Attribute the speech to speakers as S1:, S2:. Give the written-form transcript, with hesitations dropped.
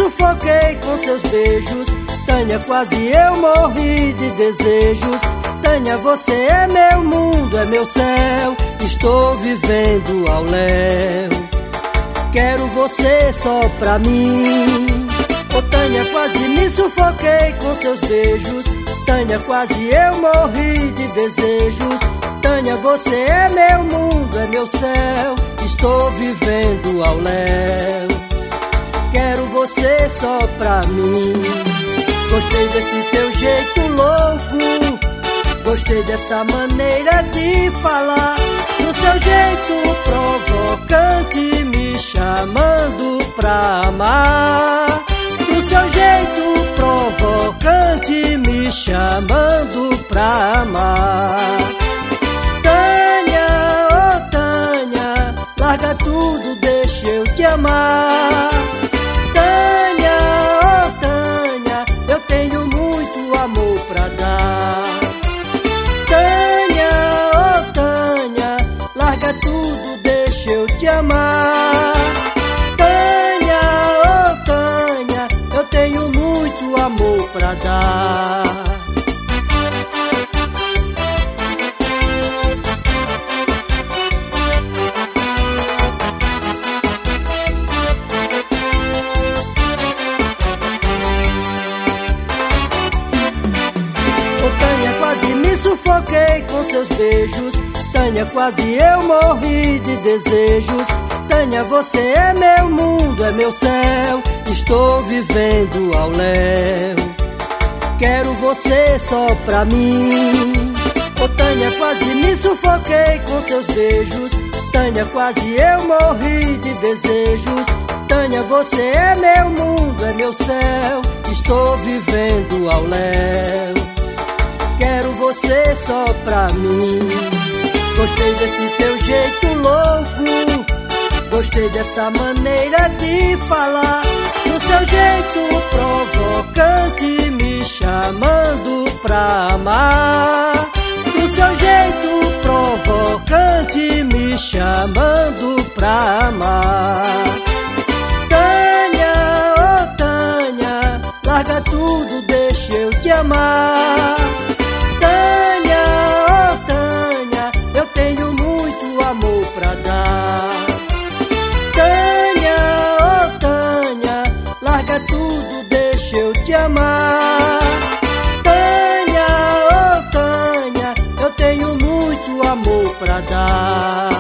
S1: sufoquei com seus beijos. Tânia, quase eu morri de desejos. Tânia, você é meu mundo, é meu céu. Estou vivendo ao léu. Quero você só pra mim. Ô Tânia, quase me sufoquei com seus beijos. Tânia, quase eu morri de desejos. Tânia, você é meu mundo, é meu céu. Estou vivendo ao léu. Quero você só pra mim. Gostei desse teu jeito louco, gostei dessa maneira de falar, do seu jeito provocante, me chamando pra amar. Do seu jeito provocante, me chamando pra amar. Tânia, oh Tânia, larga tudo, deixa eu te amar. Tânia, oh Tânia, eu tenho muito amor pra dar. Tânia, oh Tânia, larga tudo, deixa eu te amar. Tânia, oh Tânia, eu tenho muito amor pra dar. Tânia, quase me sufoquei com seus beijos. Tânia, quase eu morri de desejos. Tânia, você é meu mundo, é meu céu. Estou vivendo ao léu. Quero você só pra mim. Ô Tânia, quase me sufoquei com seus beijos. Tânia, quase eu morri de desejos. Tânia, você é meu mundo, é meu céu. Estou vivendo ao léu. Quero você só pra mim. Gostei desse teu jeito louco, gostei dessa maneira de falar, do seu jeito provocante, me chamando pra amar. Do seu jeito provocante, me chamando pra amar. Tânia, oh Tânia, larga tudo, deixa eu te amar. Tânia, oh Tânia, eu tenho muito amor pra dar. Tânia, oh Tânia, larga tudo, deixa eu te amar. Tânia, oh Tânia, eu tenho muito amor pra dar.